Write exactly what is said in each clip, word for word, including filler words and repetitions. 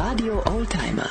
Radio Oldtimer.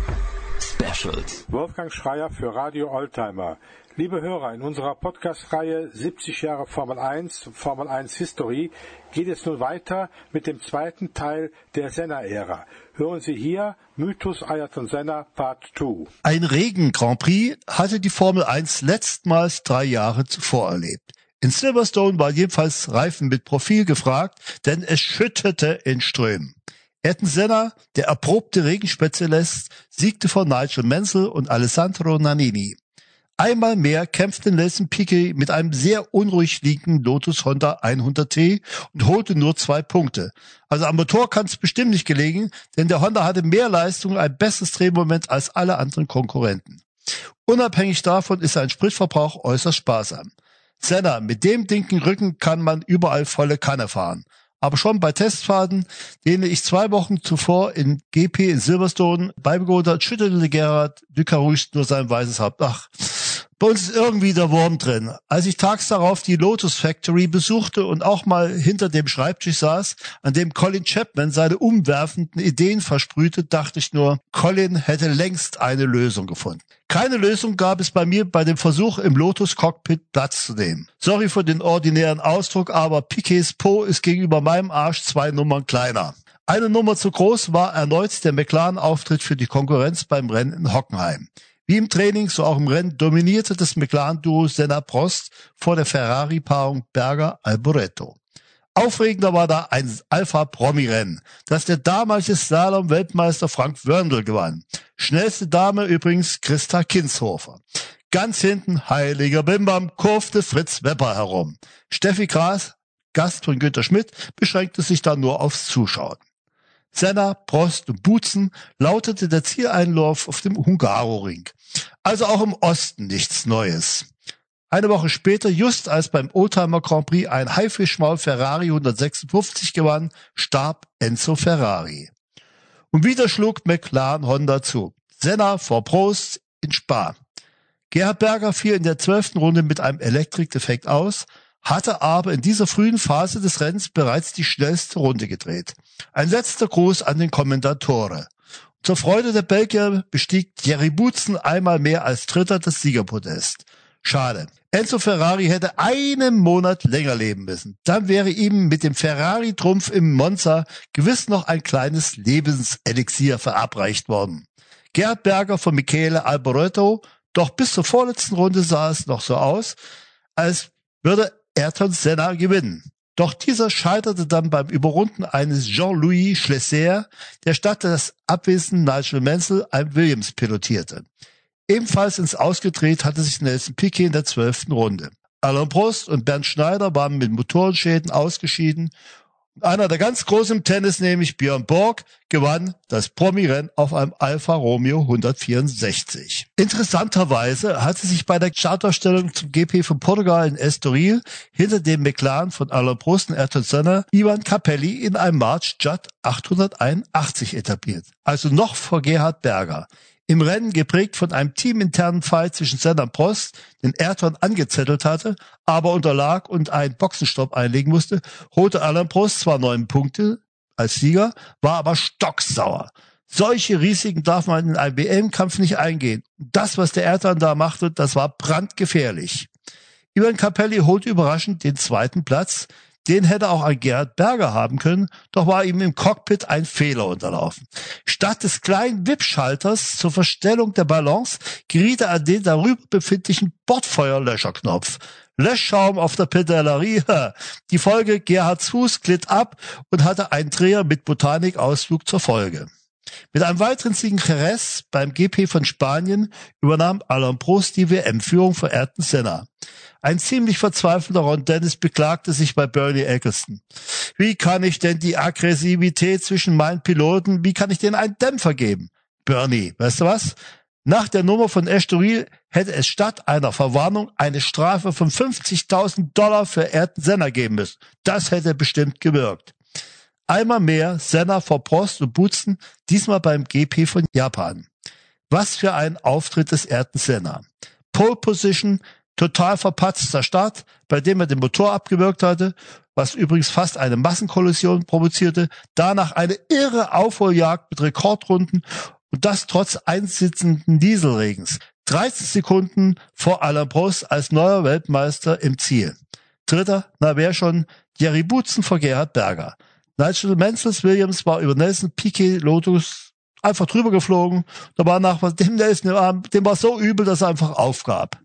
Specials. Wolfgang Schreier für Radio Oldtimer. Liebe Hörer, in unserer Podcast-Reihe siebzig Jahre Formel eins, Formel eins History geht es nun weiter mit dem zweiten Teil der Senna-Ära. Hören Sie hier Mythos Ayrton Senna Part zwei. Ein Regen-Grand Prix hatte die Formel eins letztmals drei Jahre zuvor erlebt. In Silverstone war jedenfalls Reifen mit Profil gefragt, denn es schüttete in Strömen. Ayrton Senna, der erprobte Regenspezialist, siegte vor Nigel Mansell und Alessandro Nannini. Einmal mehr kämpfte Nelson Piquet mit einem sehr unruhig liegenden Lotus Honda hundert T und holte nur zwei Punkte. Also am Motor kann es bestimmt nicht gelegen, denn der Honda hatte mehr Leistung und ein besseres Drehmoment als alle anderen Konkurrenten. Unabhängig davon ist sein Spritverbrauch äußerst sparsam. Senna, mit dem dicken Rücken kann man überall volle Kanne fahren. Aber schon bei Testfahrten, denen ich zwei Wochen zuvor in G P in Silverstone beigewohnt habe, schüttelte Gerhard Ducarouche nur sein weißes Haupt. Ach, bei uns ist irgendwie der Wurm drin. Als ich tags darauf die Lotus Factory besuchte und auch mal hinter dem Schreibtisch saß, an dem Colin Chapman seine umwerfenden Ideen versprühte, dachte ich nur, Colin hätte längst eine Lösung gefunden. Keine Lösung gab es bei mir bei dem Versuch, im Lotus-Cockpit Platz zu nehmen. Sorry für den ordinären Ausdruck, aber Piquets Po ist gegenüber meinem Arsch zwei Nummern kleiner. Eine Nummer zu groß war erneut der McLaren-Auftritt für die Konkurrenz beim Rennen in Hockenheim. Wie im Training, so auch im Rennen dominierte das McLaren-Duo Senna-Prost vor der Ferrari-Paarung Berger-Alboreto. Aufregender war da ein Alpha-Promi-Rennen, das der damalige Slalom-Weltmeister Frank Wörndl gewann. Schnellste Dame übrigens Christa Kinshofer. Ganz hinten, heiliger Bimbam, kurfte Fritz Wepper herum. Steffi Gras, Gast von Günter Schmidt, beschränkte sich dann nur aufs Zuschauen. Senna, Prost und Butzen lautete der Zieleinlauf auf dem Hungaroring. Also auch im Osten nichts Neues. Eine Woche später, just als beim Oldtimer Grand Prix ein Haifischmaul Ferrari hundertsechsundfünfzig gewann, starb Enzo Ferrari. Und wieder schlug McLaren Honda zu. Senna vor Prost in Spa. Gerhard Berger fiel in der zwölften Runde mit einem Elektrikdefekt aus, hatte aber in dieser frühen Phase des Rennens bereits die schnellste Runde gedreht. Ein letzter Gruß an den Kommentatore. Zur Freude der Belgier bestieg Thierry Boutsen einmal mehr als Dritter das Siegerpodest. Schade. Enzo Ferrari hätte einen Monat länger leben müssen. Dann wäre ihm mit dem Ferrari-Trumpf im Monza gewiss noch ein kleines Lebenselixier verabreicht worden. Gerhard Berger von Michele Alboreto, doch bis zur vorletzten Runde sah es noch so aus, als würde Ayrton Senna gewinnen. Doch dieser scheiterte dann beim Überrunden eines Jean-Louis Schlesser, der statt des abwesenden Nigel Mansell ein Williams pilotierte. Ebenfalls ins Ausgedreht hatte sich Nelson Piquet in der zwölften Runde. Alain Prost und Bernd Schneider waren mit Motorenschäden ausgeschieden. Und einer der ganz Großen im Tennis, nämlich Björn Borg, gewann das Promi-Rennen auf einem Alfa Romeo hundertvierundsechzig. Interessanterweise hatte sich bei der Startaufstellung zum G P von Portugal in Estoril hinter dem McLaren von Alain Prost und Ayrton Senna Ivan Capelli in einem March Judd achthunderteinundachtzig etabliert. Also noch vor Gerhard Berger. Im Rennen geprägt von einem teaminternen Fight zwischen Senna und Prost, den Ayrton angezettelt hatte, aber unterlag und einen Boxenstopp einlegen musste, holte Alain Prost zwar neun Punkte als Sieger, war aber stocksauer. Solche Risiken darf man in einem W M-Kampf nicht eingehen. Das, was der Ayrton da machte, das war brandgefährlich. Ivan Capelli holte überraschend den zweiten Platz. Den hätte auch ein Gerhard Berger haben können, doch war ihm im Cockpit ein Fehler unterlaufen. Statt des kleinen Wippschalters zur Verstellung der Balance geriet er an den darüber befindlichen Bordfeuerlöscherknopf. Löschschaum auf der Pedellerie. Die Folge: Gerhards Fuß glitt ab und hatte einen Dreher mit Botanikausflug zur Folge. Mit einem weiteren Sieg in Jerez beim G P von Spanien übernahm Alain Prost die W M-Führung vor Ayrton Senna. Ein ziemlich verzweifelter Ron Dennis beklagte sich bei Bernie Eccleston. Wie kann ich denn die Aggressivität zwischen meinen Piloten, wie kann ich denen einen Dämpfer geben? Bernie, weißt du was? Nach der Nummer von Estoril hätte es statt einer Verwarnung eine Strafe von fünfzigtausend Dollar für Ayrton Senna geben müssen. Das hätte bestimmt gewirkt. Einmal mehr Senna vor Prost und Boutsen, diesmal beim G P von Japan. Was für ein Auftritt des Ayrton Senna. Pole Position, total verpatzter Start, bei dem er den Motor abgewürgt hatte was übrigens fast eine Massenkollision provozierte, danach eine irre Aufholjagd mit Rekordrunden und das trotz einsitzenden Dieselregens. dreizehn Sekunden vor Alain Prost als neuer Weltmeister im Ziel. Dritter, na wer schon? Jerry Butzen vor Gerhard Berger. Nigel Mansell Williams war über Nelson Piquet Lotus einfach drüber geflogen. Da war nach dem Nelson, dem war so übel, dass er einfach aufgab.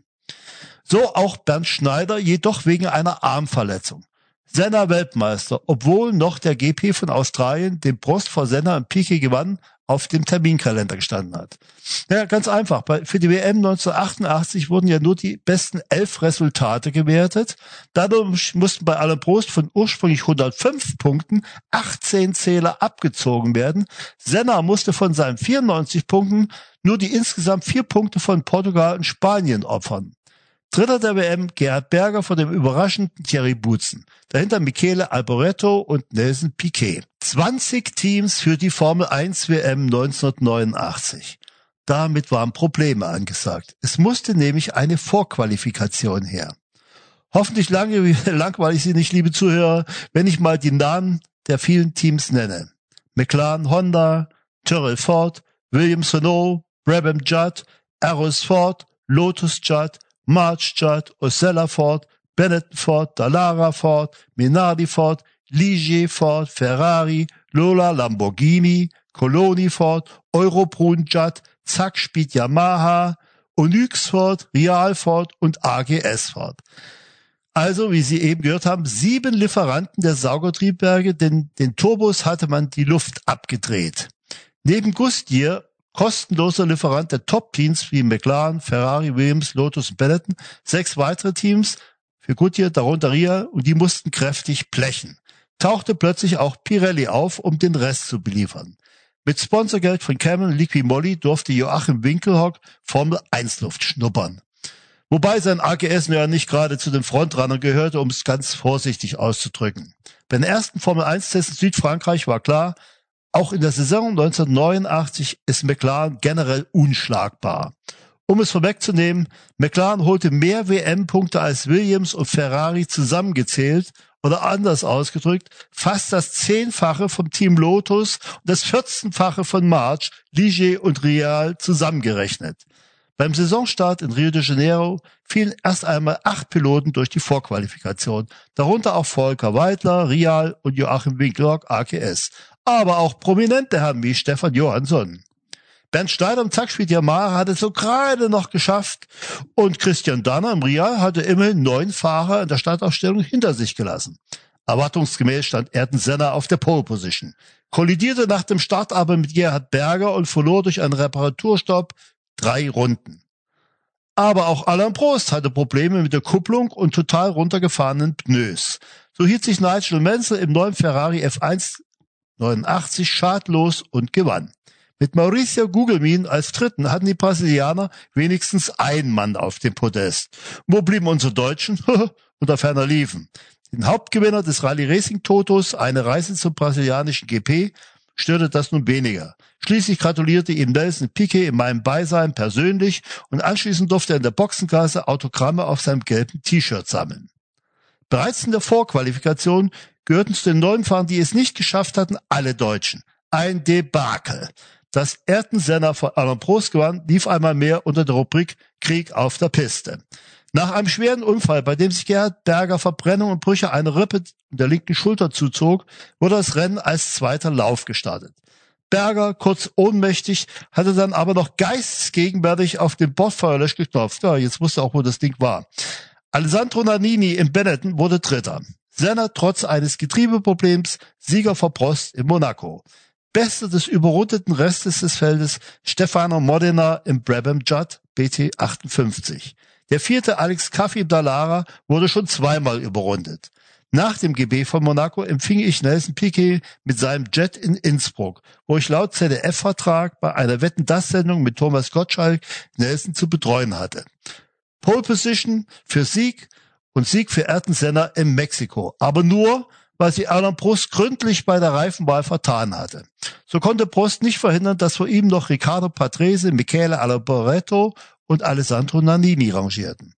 So auch Bernd Schneider, jedoch wegen einer Armverletzung. Senna Weltmeister, obwohl noch der G P von Australien, den Prost vor Senna und Piquet gewann, auf dem Terminkalender gestanden hat. Ja, ganz einfach. Für die W M neunzehnhundertachtundachtzig wurden ja nur die besten elf Resultate gewertet. Dadurch mussten bei Alain Prost von ursprünglich hundertfünf Punkten achtzehn Zähler abgezogen werden. Senna musste von seinen vierundneunzig Punkten nur die insgesamt vier Punkte von Portugal und Spanien opfern. Dritter der W M, Gerhard Berger vor dem überraschenden Thierry Butzen. Dahinter Michele Alboreto und Nelson Piquet. zwanzig Teams für die Formel eins W M neunzehnhundertneunundachtzig. Damit waren Probleme angesagt. Es musste nämlich eine Vorqualifikation her. Hoffentlich lange, langweilig Sie nicht, liebe Zuhörer, wenn ich mal die Namen der vielen Teams nenne. McLaren Honda, Tyrrell Ford, Williams Renault, Brabham Judd, Arrows Ford, Lotus Judd, March Judd, Osella Ford, Benetton Ford, Dallara Ford, Minardi Ford, Ligier Ford, Ferrari, Lola Lamborghini, Coloni Ford, Eurobrun Judd, Zack Speed Yamaha, Onyx Ford, Rial Ford und A G S Ford. Also, wie Sie eben gehört haben, sieben Lieferanten der Saugertriebwerke, denn den Turbos hatte man die Luft abgedreht. Neben Goodyear kostenloser Lieferant der Top-Teams wie McLaren, Ferrari, Williams, Lotus und Benetton, sechs weitere Teams für Goodyear, darunter Rial, und die mussten kräftig blechen. Tauchte plötzlich auch Pirelli auf, um den Rest zu beliefern. Mit Sponsorgeld von Cameron Liqui-Moly durfte Joachim Winkelhock Formel eins Luft schnuppern. Wobei sein A G S ja nicht gerade zu den Frontrunnern gehörte, um es ganz vorsichtig auszudrücken. Bei den ersten Formel eins Tests in Südfrankreich war klar, auch in der Saison neunzehnhundertneunundachtzig ist McLaren generell unschlagbar. Um es vorwegzunehmen, McLaren holte mehr W M-Punkte als Williams und Ferrari zusammengezählt, oder anders ausgedrückt, fast das Zehnfache vom Team Lotus und das vierzehnfache von March, Ligier und Rial zusammengerechnet. Beim Saisonstart in Rio de Janeiro fielen erst einmal acht Piloten durch die Vorqualifikation, darunter auch Volker Weidler, Rial und Joachim Winkelhock, A G S. Aber auch prominente Herren wie Stefan Johansson. Bernd Schneider im Zack-Speed Yamaha hatte es so gerade noch geschafft und Christian Danner im Rial hatte immerhin neun Fahrer in der Startaufstellung hinter sich gelassen. Erwartungsgemäß stand Ayrton Senna auf der Pole Position, kollidierte nach dem Start aber mit Gerhard Berger und verlor durch einen Reparaturstopp drei Runden. Aber auch Alain Prost hatte Probleme mit der Kupplung und total runtergefahrenen Pneus. So hielt sich Nigel Mansell im neuen Ferrari F eins neunundachtzig schadlos und gewann. Mit Mauricio Gugelmin als Dritten hatten die Brasilianer wenigstens einen Mann auf dem Podest. Wo blieben unsere Deutschen? Unter ferner liefen. Den Hauptgewinner des Rallye Racing Totos, eine Reise zum brasilianischen G P, störte das nun weniger. Schließlich gratulierte ihm Nelson Piquet in meinem Beisein persönlich und anschließend durfte er in der Boxengasse Autogramme auf seinem gelben T-Shirt sammeln. Bereits in der Vorqualifikation gehörten zu den neun Fahrern, die es nicht geschafft hatten, alle Deutschen. Ein Debakel. Dass Ayrton Senna vor Alain Prost gewann, lief einmal mehr unter der Rubrik Krieg auf der Piste. Nach einem schweren Unfall, bei dem sich Gerhard Berger Verbrennung und Brüche einer Rippe in der linken Schulter zuzog, wurde das Rennen als zweiter Lauf gestartet. Berger, kurz ohnmächtig, hatte dann aber noch geistesgegenwärtig auf den Bordfeuerlösch geklopft. Ja, jetzt wusste er auch, wo das Ding war. Alessandro Nannini im Benetton wurde Dritter. Senna trotz eines Getriebeproblems Sieger vor Prost in Monaco. Beste des überrundeten Restes des Feldes Stefano Modena im Brabham Judd B T achtundfünfzig. Der vierte Alex Caffi im Dallara wurde schon zweimal überrundet. Nach dem G B von Monaco empfing ich Nelson Piquet mit seinem Jet in Innsbruck, wo ich laut Z D F-Vertrag bei einer Wetten-dass-Sendung mit Thomas Gottschalk Nelson zu betreuen hatte. Pole Position für Sieg und Sieg für Ayrton Senna in Mexiko, aber nur, weil sie Alain Prost gründlich bei der Reifenwahl vertan hatte. So konnte Prost nicht verhindern, dass vor ihm noch Riccardo Patrese, Michele Alboreto und Alessandro Nannini rangierten.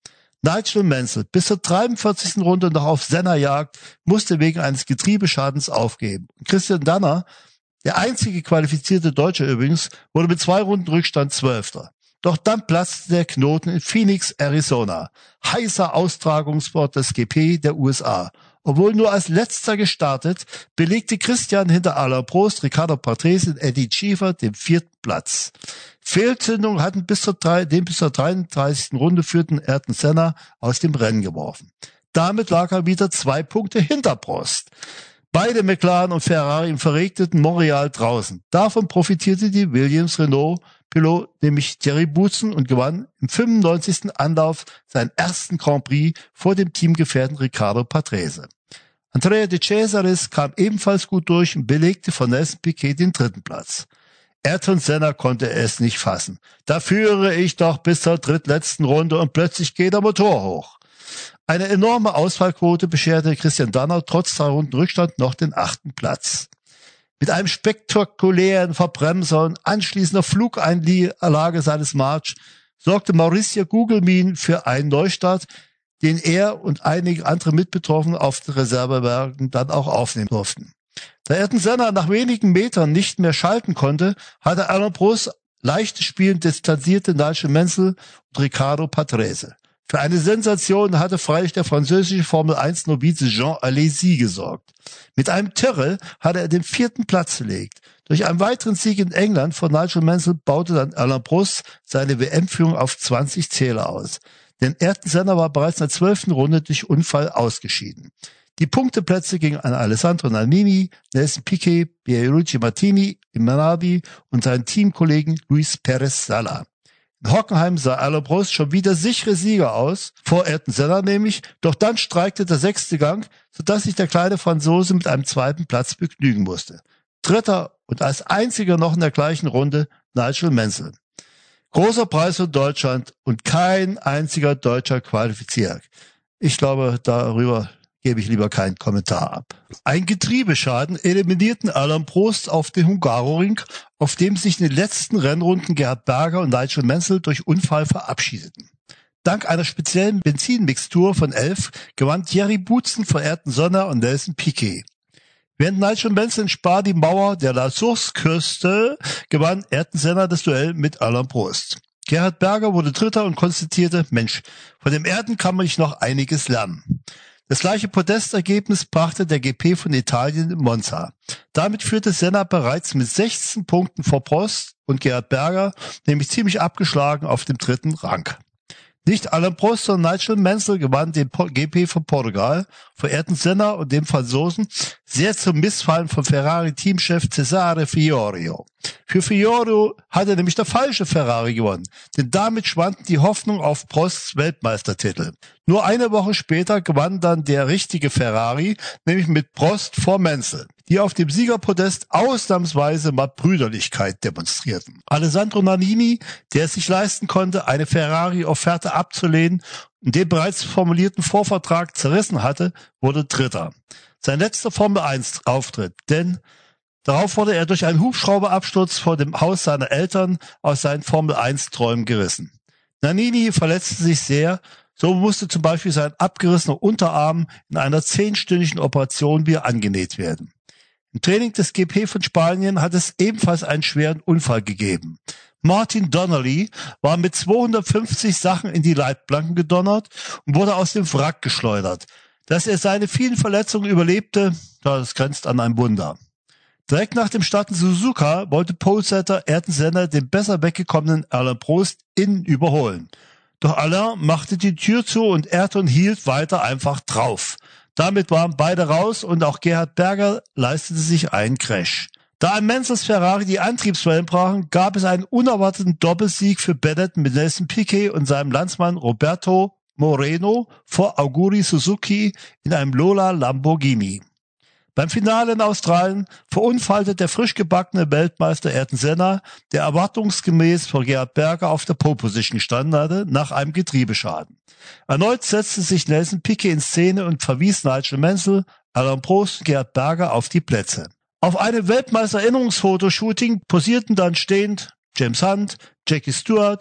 Nigel Mansell, bis zur dreiundvierzigsten Runde noch auf Senna-Jagd, musste wegen eines Getriebeschadens aufgeben. Christian Danner, der einzige qualifizierte Deutsche übrigens, wurde mit zwei Runden Rückstand Zwölfter. Doch dann platzte der Knoten in Phoenix, Arizona. Heißer Austragungsort des G P der U S A. Obwohl nur als letzter gestartet, belegte Christian hinter Alain Prost, Riccardo Patrese und Eddie Cheever den vierten Platz. Fehlzündungen hatten bis zur, drei, den bis zur dreiunddreißigsten Runde führten Ayrton Senna aus dem Rennen geworfen. Damit lag er wieder zwei Punkte hinter Prost. Beide McLaren und Ferrari im verregneten Montreal draußen. Davon profitierte die Williams-Renault-Pilot, nämlich Thierry Boutsen, und gewann im fünfundneunzigsten Anlauf seinen ersten Grand Prix vor dem Teamgefährten Riccardo Patrese. Andrea De Cesaris kam ebenfalls gut durch und belegte von Nelson Piquet den dritten Platz. Ayrton Senna konnte es nicht fassen. Da führe ich doch bis zur drittletzten Runde und plötzlich geht der Motor hoch. Eine enorme Ausfallquote bescherte Christian Danner trotz drei Runden Rückstand noch den achten Platz. Mit einem spektakulären Verbremser und anschließender Flugeinlage seines March sorgte Mauricio Gugelmin für einen Neustart, den er und einige andere Mitbetroffene auf den Reservewerken dann auch aufnehmen durften. Da Ayrton Senna nach wenigen Metern nicht mehr schalten konnte, hatte Alain Prost leichtes Spielen distanzierte Nigel Mansell und Riccardo Patrese. Für eine Sensation hatte freilich der französische Formel eins Novize Jean Alesi gesorgt. Mit einem Tyrrell hatte er den vierten Platz belegt. Durch einen weiteren Sieg in England von Nigel Mansell baute dann Alain Prost seine W M-Führung auf zwanzig Zähler aus. Denn Ayrton Senna war bereits in der zwölften Runde durch Unfall ausgeschieden. Die Punkteplätze gingen an Alessandro Nannini, Nelson Piquet, Pierluigi Martini, Minardi und seinen Teamkollegen Luis Perez Sala. In Hockenheim sah Alain Prost schon wieder sichere Sieger aus, vor Ayrton Senna nämlich, doch dann streikte der sechste Gang, sodass sich der kleine Franzose mit einem zweiten Platz begnügen musste. Dritter und als einziger noch in der gleichen Runde Nigel Mansell. Großer Preis für Deutschland und kein einziger Deutscher qualifiziert. Ich glaube, darüber gebe ich lieber keinen Kommentar ab. Ein Getriebeschaden eliminierten Alain Prost auf den Hungaroring, auf dem sich in den letzten Rennrunden Gerhard Berger und Nigel Mansell durch Unfall verabschiedeten. Dank einer speziellen Benzinmixtur von elf gewann Thierry Boutsen vor Ayrton Senna und Nelson Piquet. Während Nigel Mansell in Spa die Mauer der La Source-Küste gewann Ayrton Senna das Duell mit Alain Prost. Gerhard Berger wurde Dritter und konstatierte, Mensch, von dem Erden kann man nicht noch einiges lernen. Das gleiche Podestergebnis brachte der G P von Italien in Monza. Damit führte Senna bereits mit sechzehn Punkten vor Prost und Gerhard Berger, nämlich ziemlich abgeschlagen auf dem dritten Rang. Nicht Alain Prost, sondern Nigel Mansell gewann den G P von Portugal vor Ayrton Senna und dem Franzosen, sehr zum Missfallen von Ferrari-Teamchef Cesare Fiorio. Für Fiorio hatte nämlich der falsche Ferrari gewonnen, denn damit schwanden die Hoffnung auf Prosts Weltmeistertitel. Nur eine Woche später gewann dann der richtige Ferrari, nämlich mit Prost vor Mansell, die auf dem Siegerpodest ausnahmsweise mal Brüderlichkeit demonstrierten. Alessandro Nannini, der es sich leisten konnte, eine Ferrari-Offerte abzulehnen und den bereits formulierten Vorvertrag zerrissen hatte, wurde Dritter. Sein letzter Formel eins Auftritt, denn darauf wurde er durch einen Hubschrauberabsturz vor dem Haus seiner Eltern aus seinen Formel eins Träumen gerissen. Nannini verletzte sich sehr, so musste zum Beispiel sein abgerissener Unterarm in einer zehnstündigen Operation wieder angenäht werden. Im Training des G P von Spanien hat es ebenfalls einen schweren Unfall gegeben. Martin Donnelly war mit zweihundertfünfzig Sachen in die Leitplanken gedonnert und wurde aus dem Wrack geschleudert. Dass er seine vielen Verletzungen überlebte, das grenzt an ein Wunder. Direkt nach dem Start in Suzuka wollte Polesetter Ayrton Senna den besser weggekommenen Alain Prost innen überholen. Doch Alain machte die Tür zu und Ayrton hielt weiter einfach drauf. Damit waren beide raus und auch Gerhard Berger leistete sich einen Crash. Da an Mansells Ferrari die Antriebswellen brachen, gab es einen unerwarteten Doppelsieg für Bennett mit Nelson Piquet und seinem Landsmann Roberto Moreno vor Auguri Suzuki in einem Lola Lamborghini. Beim Finale in Australien verunfallte der frisch gebackene Weltmeister Ayrton Senna, der erwartungsgemäß vor Gerhard Berger auf der Pole-Position gestanden hatte, nach einem Getriebeschaden. Erneut setzte sich Nelson Piquet in Szene und verwies Nigel Mansell, Alain Prost und Gerhard Berger auf die Plätze. Auf einem Weltmeister-Erinnerungsfotoshooting posierten dann stehend James Hunt, Jackie Stewart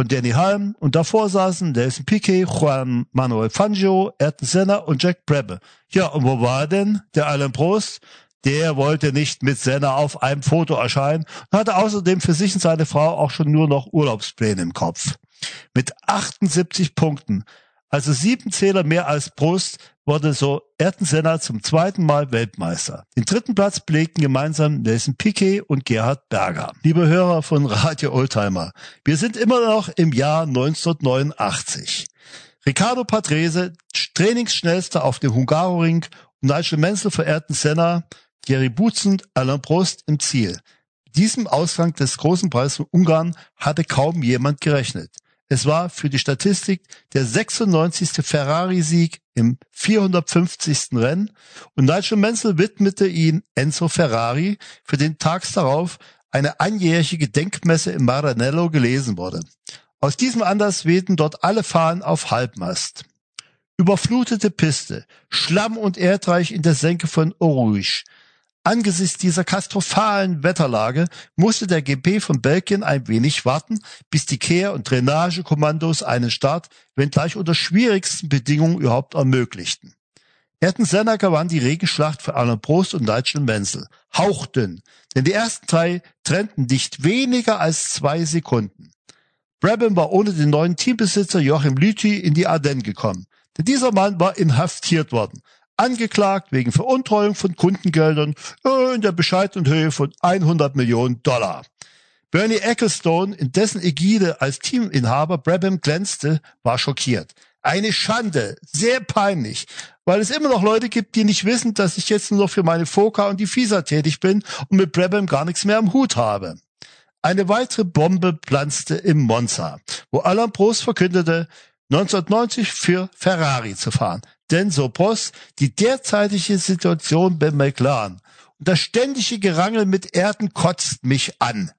von Danny Halm und davor saßen Nelson Piquet, Juan Manuel Fangio, Ayrton Senna und Jack Brabham. Ja, und wo war denn der Alain Prost? Der wollte nicht mit Senna auf einem Foto erscheinen und hatte außerdem für sich und seine Frau auch schon nur noch Urlaubspläne im Kopf. Mit achtundsiebzig Punkten, also sieben Zähler mehr als Prost, wurde so Ayrton Senna zum zweiten Mal Weltmeister. Den dritten Platz belegten gemeinsam Nelson Piquet und Gerhard Berger. Liebe Hörer von Radio Oldtimer, wir sind immer noch im Jahr neunzehnhundertneunundachtzig. Riccardo Patrese, Trainingsschnellster auf dem Hungaroring, und Nigel Mansell für Ayrton Senna, Thierry Boutsen und Alain Prost im Ziel. Mit diesem Ausgang des großen Preises von Ungarn hatte kaum jemand gerechnet. Es war für die Statistik der sechsundneunzigste Ferrari-Sieg im vierhundertfünfzigsten Rennen und Nigel Mansell widmete ihn Enzo Ferrari, für den tags darauf eine einjährige Gedenkmesse in Maranello gelesen wurde. Aus diesem Anlass wehten dort alle Fahnen auf Halbmast. Überflutete Piste, Schlamm und Erdreich in der Senke von Oruj. Angesichts dieser katastrophalen Wetterlage musste der G P von Belgien ein wenig warten, bis die Kehr- und Drainagekommandos einen Start, wenngleich unter schwierigsten Bedingungen überhaupt ermöglichten. Ayrton Senna gewann die Regenschlacht für Alain Prost und Nigel Mansell. Hauchdünn, denn die ersten drei trennten nicht weniger als zwei Sekunden. Brabham war ohne den neuen Teambesitzer Joachim Lüthi in die Ardennen gekommen, denn dieser Mann war inhaftiert worden. Angeklagt wegen Veruntreuung von Kundengeldern in der bescheidenen Höhe von hundert Millionen Dollar. Bernie Ecclestone, in dessen Ägide als Teaminhaber Brabham glänzte, war schockiert. Eine Schande, sehr peinlich, weil es immer noch Leute gibt, die nicht wissen, dass ich jetzt nur noch für meine FOCA und die FISA tätig bin und mit Brabham gar nichts mehr am Hut habe. Eine weitere Bombe platzte im Monza, wo Alain Prost verkündete, neunzehnhundertneunzig für Ferrari zu fahren. Denn so Prost, die derzeitige Situation bei McLaren und das ständige Gerangel mit Ayrton kotzt mich an.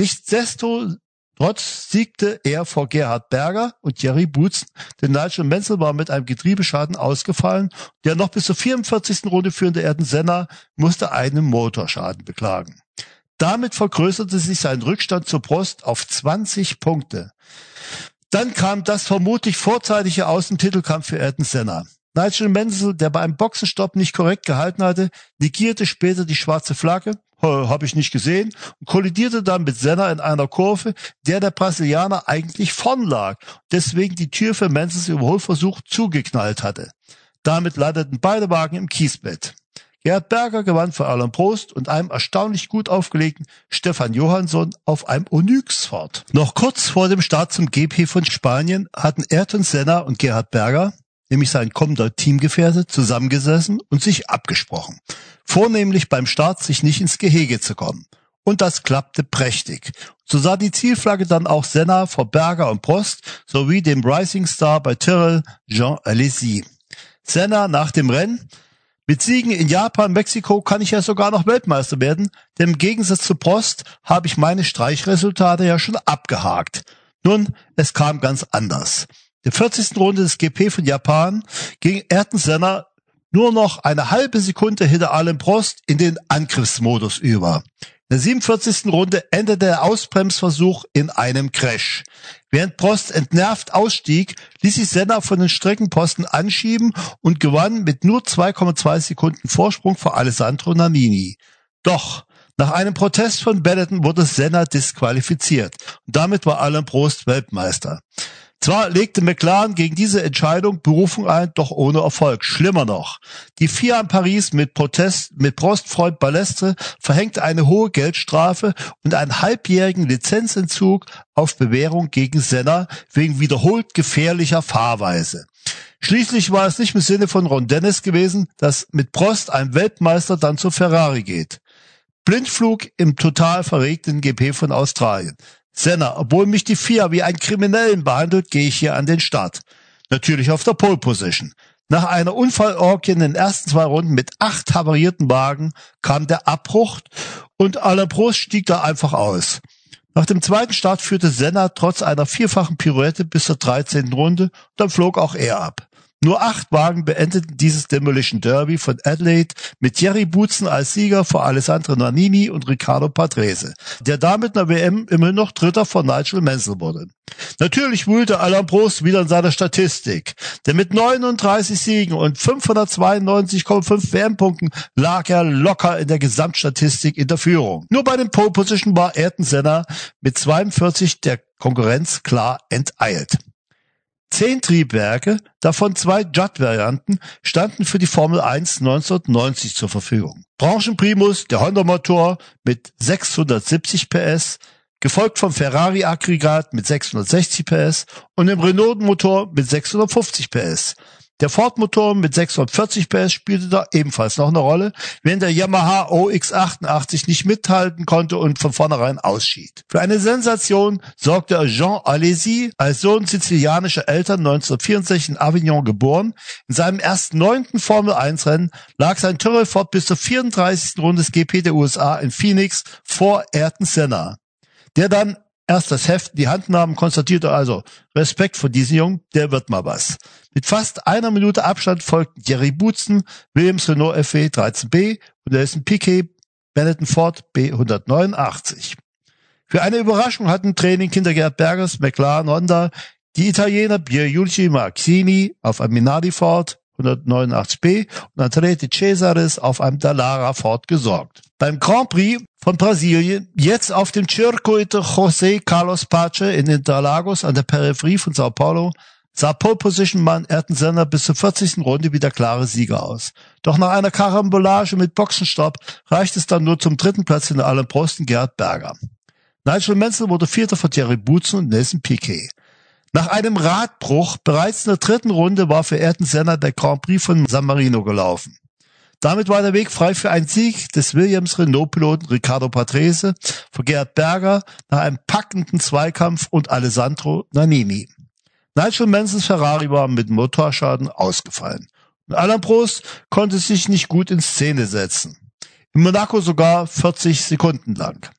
Nichtsdestotrotz siegte er vor Gerhard Berger und Thierry Boutsen, denn Nigel Mansell war mit einem Getriebeschaden ausgefallen. Der noch bis zur vierundvierzigsten Runde führende Ayrton Senna musste einen Motorschaden beklagen. Damit vergrößerte sich sein Rückstand zu Prost auf zwanzig Punkte. Dann kam das vermutlich vorzeitige aus dem Titelkampf für Ayrton Senna. Nigel Mansell, der bei einem Boxenstopp nicht korrekt gehalten hatte, negierte später die schwarze Flagge, habe ich nicht gesehen, und kollidierte dann mit Senna in einer Kurve, der der Brasilianer eigentlich vorn lag, deswegen die Tür für Mansells Überholversuch zugeknallt hatte. Damit landeten beide Wagen im Kiesbett. Gerhard Berger gewann für Alain Prost und einem erstaunlich gut aufgelegten Stefan Johansson auf einem Onyx fort. Noch kurz vor dem Start zum G P von Spanien hatten Ayrton Senna und Gerhard Berger, nämlich sein kommender Teamgefährte, zusammengesessen und sich abgesprochen. Vornehmlich beim Start sich nicht ins Gehege zu kommen. Und das klappte prächtig. So sah die Zielflagge dann auch Senna vor Berger und Prost sowie dem Rising Star bei Tyrrell, Jean Alesi. Senna nach dem Rennen: Mit Siegen in Japan, Mexiko kann ich ja sogar noch Weltmeister werden, denn im Gegensatz zu Prost habe ich meine Streichresultate ja schon abgehakt. Nun, es kam ganz anders. In der vierzigsten Runde des G P von Japan ging Ayrton Senna nur noch eine halbe Sekunde hinter Alain Prost in den Angriffsmodus über. In der siebenundvierzigsten Runde endete der Ausbremsversuch in einem Crash. Während Prost entnervt ausstieg, ließ sich Senna von den Streckenposten anschieben und gewann mit nur zwei Komma zwei Sekunden Vorsprung vor Alessandro Nannini. Doch nach einem Protest von Benetton wurde Senna disqualifiziert und damit war Alain Prost Weltmeister. Zwar legte McLaren gegen diese Entscheidung Berufung ein, doch ohne Erfolg. Schlimmer noch: Die F I A in Paris mit Protest, mit Prostfreund Balestre verhängte eine hohe Geldstrafe und einen halbjährigen Lizenzentzug auf Bewährung gegen Senna wegen wiederholt gefährlicher Fahrweise. Schließlich war es nicht im Sinne von Ron Dennis gewesen, dass mit Prost ein Weltmeister dann zu Ferrari geht. Blindflug im total verregten G P von Australien. Senna, obwohl mich die F I A wie einen Kriminellen behandelt, gehe ich hier an den Start. Natürlich auf der Pole Position. Nach einer Unfallorgie in den ersten zwei Runden mit acht havarierten Wagen kam der Abbruch und Alain Prost stieg da einfach aus. Nach dem zweiten Start führte Senna trotz einer vierfachen Pirouette bis zur dreizehnten Runde und dann flog auch er ab. Nur acht Wagen beendeten dieses Demolition Derby von Adelaide mit Thierry Boutsen als Sieger vor Alessandro Nannini und Riccardo Patrese, der damit in der W M immerhin noch Dritter von Nigel Mansell wurde. Natürlich wühlte Alain Prost wieder in seiner Statistik, denn mit neununddreißig Siegen und fünfhundertzweiundneunzig Komma fünf W M-Punkten lag er locker in der Gesamtstatistik in der Führung. Nur bei den Pole Position war Ayrton Senna mit zweiundvierzig der Konkurrenz klar enteilt. Zehn Triebwerke, davon zwei Judd-Varianten, standen für die Formel eins neunzehnhundertneunzig zur Verfügung. Branchenprimus, der Honda-Motor mit sechshundertsiebzig P S, gefolgt vom Ferrari-Aggregat mit sechshundertsechzig P S und dem Renault-Motor mit sechshundertfünfzig P S. Der Ford-Motor mit sechshundertvierzig P S spielte da ebenfalls noch eine Rolle, während der Yamaha O X achtundachtzig nicht mithalten konnte und von vornherein ausschied. Für eine Sensation sorgte Jean Alesi, als Sohn sizilianischer Eltern neunzehnhundertvierundsechzig in Avignon geboren. In seinem erst neunten Formel eins Rennen lag sein Tyrrell Ford bis zur vierunddreißigsten Runde des G P der U S A in Phoenix vor Ayrton Senna, der dann erst das Heft in die Hand nahm, konstatierte also, Respekt vor diesem Jungen, der wird mal was. Mit fast einer Minute Abstand folgten Thierry Boutsen, Williams Renault F W dreizehn B und Nelson Piquet, Benetton Ford B hundertneunundachtzig. Für eine Überraschung hatten Training hinter Gerhard Bergers, McLaren Honda, die Italiener Pierluigi Marchini auf einem Minardi Ford hundertneunundachtzig B und Andrea De Cesaris auf einem Dallara Ford gesorgt. Beim Grand Prix von Brasilien, jetzt auf dem Circuito José Carlos Pache in Interlagos an der Peripherie von Sao Paulo, sah Pole Position Mann Ayrton Senna bis zur vierzigsten Runde wie der klare Sieger aus. Doch nach einer Karambolage mit Boxenstopp reichte es dann nur zum dritten Platz hinter Alain Prost und Gerhard Berger. Nigel Mansell wurde Vierter vor Thierry Boutsen und Nelson Piquet. Nach einem Radbruch bereits in der dritten Runde war für Ayrton Senna der Grand Prix von San Marino gelaufen. Damit war der Weg frei für einen Sieg des Williams-Renault-Piloten Riccardo Patrese vor Gerhard Berger nach einem packenden Zweikampf und Alessandro Nannini. Nigel Mansells Ferrari war mit Motorschaden ausgefallen. Und Alain Prost konnte sich nicht gut in Szene setzen. In Monaco sogar vierzig Sekunden lang.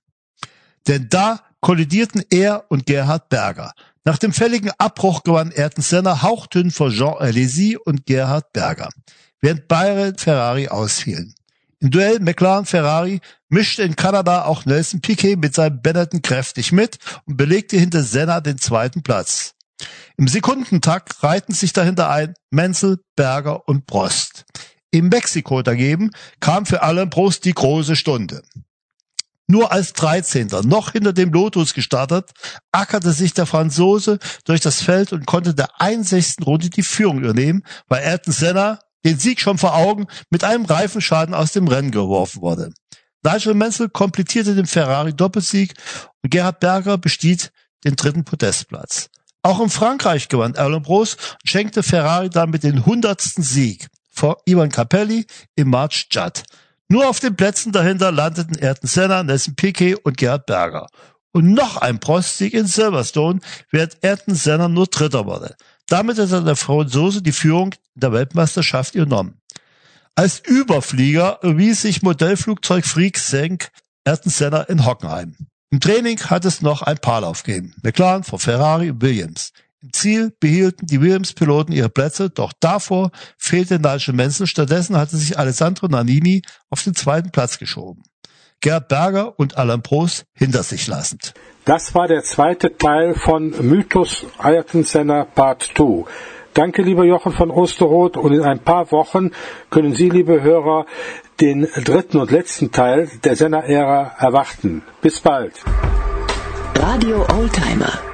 Denn da kollidierten er und Gerhard Berger. Nach dem fälligen Abbruch gewann Ayrton Senna hauchdünn vor Jean Alesi und Gerhard Berger, während beide Ferrari ausfielen. Im Duell McLaren-Ferrari mischte in Kanada auch Nelson Piquet mit seinem Benetton kräftig mit und belegte hinter Senna den zweiten Platz. Im Sekundentakt reihten sich dahinter ein Mansell, Berger und Prost. Im Mexiko dagegen kam für Alain Prost die große Stunde. Nur als dreizehnter noch hinter dem Lotus gestartet, ackerte sich der Franzose durch das Feld und konnte in der einundsechzigsten Runde die Führung übernehmen, weil Ayrton Senna, den Sieg schon vor Augen, mit einem Reifenschaden aus dem Rennen geworfen wurde. Nigel Mansell komplettierte den Ferrari-Doppelsieg und Gerhard Berger bestieg den dritten Podestplatz. Auch in Frankreich gewann Alain Prost und schenkte Ferrari damit den hundertsten Sieg vor Ivan Capelli im March Judd. Nur auf den Plätzen dahinter landeten Ayrton Senna, Nelson Piquet und Gerhard Berger. Und noch ein Prostsieg in Silverstone, während Ayrton Senna nur Dritter wurde. Damit hat der Franzose die Führung der Weltmeisterschaft übernommen. Als Überflieger erwies sich Modellflugzeug-Freak Senk Ayrton Senna in Hockenheim. Im Training hat es noch ein Paarlauf gegeben. McLaren vor Ferrari und Williams. Im Ziel behielten die Williams-Piloten ihre Plätze, doch davor fehlte Nigel Mansell. Stattdessen hatte sich Alessandro Nannini auf den zweiten Platz geschoben. Gerhard Berger und Alain Prost hinter sich lassend. Das war der zweite Teil von Mythos Ayrton Senna Part zwei. Danke, lieber Jochen von Osterroth, und in ein paar Wochen können Sie, liebe Hörer, den dritten und letzten Teil der Senna-Ära erwarten. Bis bald. Radio Oldtimer.